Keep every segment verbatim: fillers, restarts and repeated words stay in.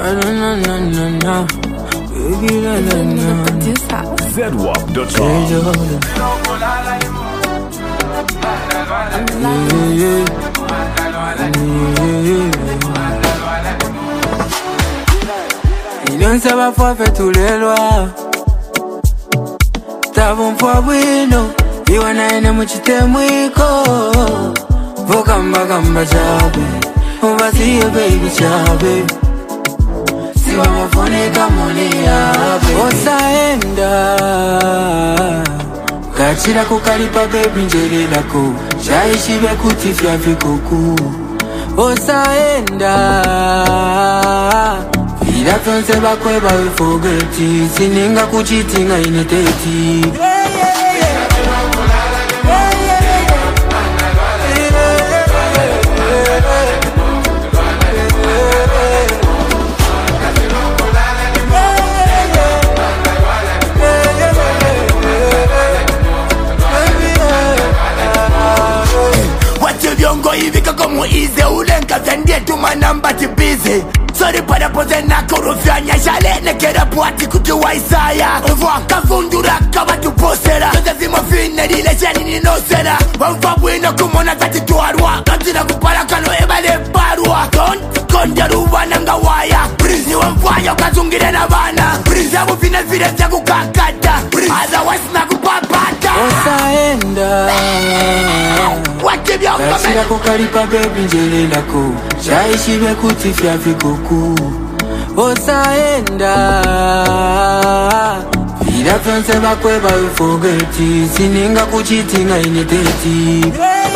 na na na na, baby na na na. Zedwap dot com. Millions ça va faire tous les lois. T'as bon poids bueno. Iwana ene muchite mwiko. Vokamba kamba chabe. Ovasiye baby chabe. Siwa mafone kamone yabe. Osaenda Kachira kukalipa baby njere lako. Shaishibe kutifya vikuku. Osaenda Vila fionse bakweba we forgeti. Sininga kuchitinga ineteti. Ivika como ize ulenka zendie tuma namba tibizi. Sorry para pose na korofyanya shale nekera puati kutuwa isaya. Mvua kavundura kama tuposera. Toze zimo fine lile sheni ninosera. Wamfa bwino kumona zati tuarwa. Katina kupala kano ebale barwa. Don't konjaruwa nanga waya. Breeze ni wamfaya ukazungire na vana. Breeze ya mufine vile siya kukakata. Otherwise na kupapata. Osaenda Kachira kukalipa baby njere lako. Shaishibe kutifya vikuku. Osaenda Vila fionse bakweba we forgeti. Sininga kuchitinga ineteti.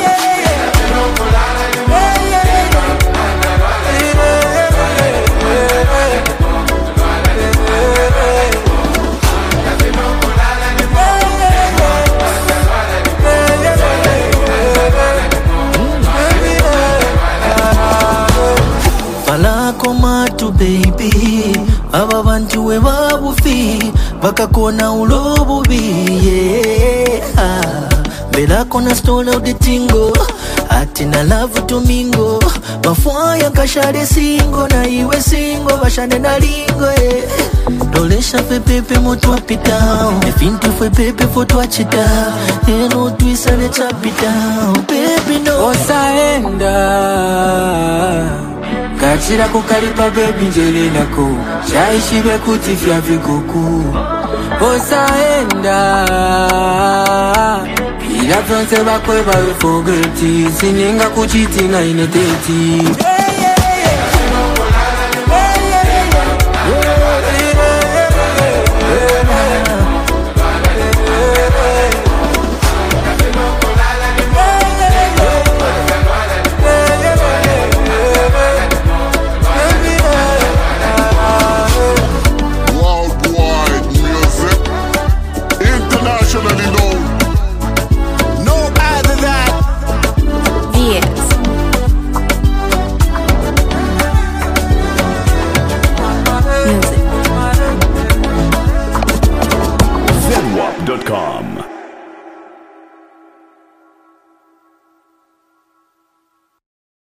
Komatu baby, aba bantu we babufi bakakona ulobubi yeah. Bela kona stole out the tingo atina love to mingo mafwaya kashare singo na iwe singo bashane na lingo yeah. Dolesha pepepe moto apita efinti fwe pepe foto achita eno twisa le chapita baby no. Osaenda Kachira kukalipa baby njere lako. Shaishibe kutifya vikuku. Osaenda Ila fionse bakweba we forgeti. Sininga kuchitinga ineteti.